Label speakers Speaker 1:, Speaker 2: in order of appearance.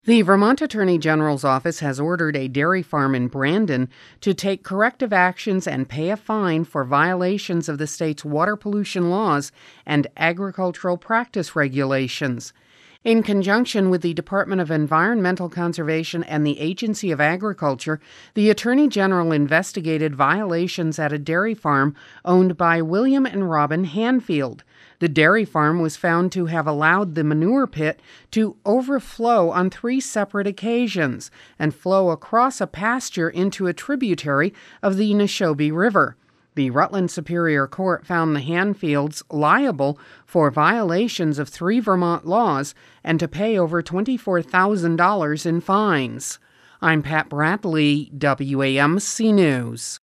Speaker 1: The Vermont Attorney General's office has ordered a dairy farm in Brandon to take corrective actions and pay a fine for violations of the state's water pollution laws and agricultural practice regulations. In conjunction with the Department of Environmental Conservation and the Agency of Agriculture, the Attorney General investigated violations at a dairy farm owned by William and Robin Hanfield. The dairy farm was found to have allowed the manure pit to overflow on 3 separate occasions and flow across a pasture into a tributary of the Neshobe River. The Rutland Superior Court found the Hanfields liable for violations of 3 Vermont laws and to pay over $24,000 in fines. I'm Pat Bradley, WAMC News.